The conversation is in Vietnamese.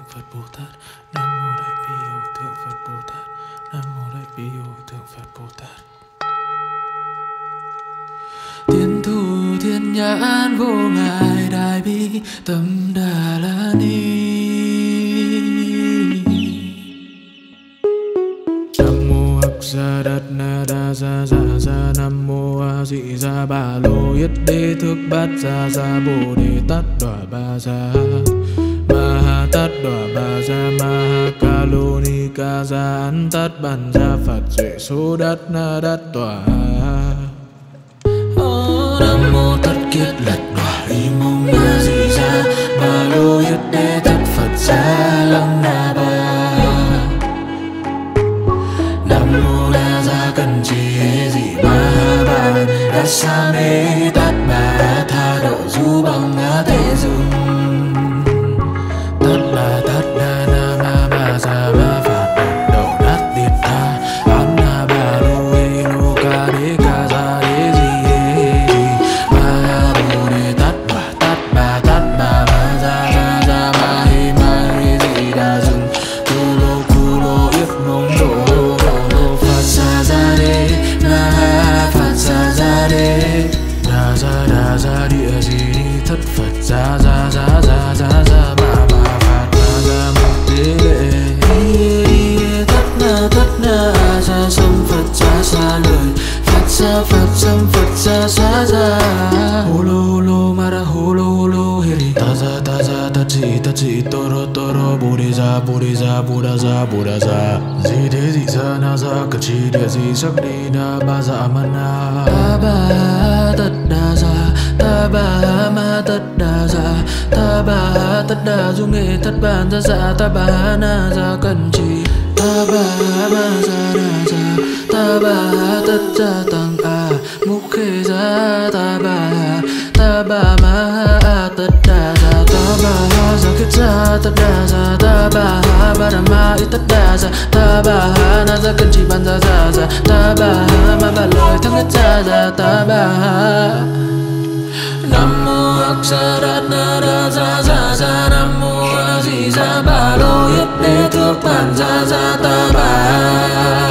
Phật Bồ Tát. Nam mô Đại Bi Hội Thượng Phật Bồ Tát. Nam mô Đại Bi Hội Thượng Phật Bồ Tát. Thiên thủ thiên nhãn vô ngại đại bi tâm đà la ni. Nam mô Hắc Sa Đát Na Đa Sa Dạ Sa. Nam mô A Di Đà Bà Lô Yết Đế Thước Bát Sa Sa Bồ Đề Tát Đọa Ba Sa Ma Ha Tát Đọa Ba Sa Ma Ha Ca Lô Ni Ca Sa An Tát Bàn Sa Phật Duệ Số Đát Na Đát Tọa. Nam mô Tất Kiết Lật Đọa Y Mông A Di Đà Bà Lô Yết Đế Tất Phật Sa Lăng Na Ba. Nam mô Na Gia Cần Trì Hê Dị Ma Ha Bàn Đát Sa Mê Tát Bà Tha Độ Du Bằng Á Thế Dương Tát Bà Tát Đa Na Ma Ba Sa Ma Phạt Đầu Đát Tiệt Tha Án Na Bà Lô Hê Nô Ca Đế Ca Sa Đế Di Hê Di Ma Ha Bồ Đề Tát Bà Ma Sa Ra Ra Ma Hê Di Đà Dương Cu Lô Yết Nông Độ Phật Sa Ra Đế Na Ha Phật Sa Ra Đế Đa Ra Địa Di Ni Thất Phật Ra Ba Phật Ra Mục Đế Lệ Thất Na Sa Sâm Phật Sa Lời Phật Sa Hô lô ma ra hô lô hê ta ra tát dị tô rô bồ đề ra di đế dị sa na ra cật chi địa di sắc đi na ba dạ ma na ta ba tất đa ra ta ba ma tất đa ra ta ba tất đa du nghệ thất bàn ra dạ ta ba na ra cần chi ta ba ma ra đa ra ta ba tất ra tăng a mục khê ra ta ba ma a tất đa ra ta ba ra kết ra tất đa ra ta ba đà ma y tất đa ra ta ba na ra cần chỉ bàn ra ta ba ma ba lời thắng kết ra ta ba. Nam mô Hắc Sa Đát Na Đa Sa Nam mô A Di Đà Bà Lô Yết Đế Thước Bàn Sa ta ba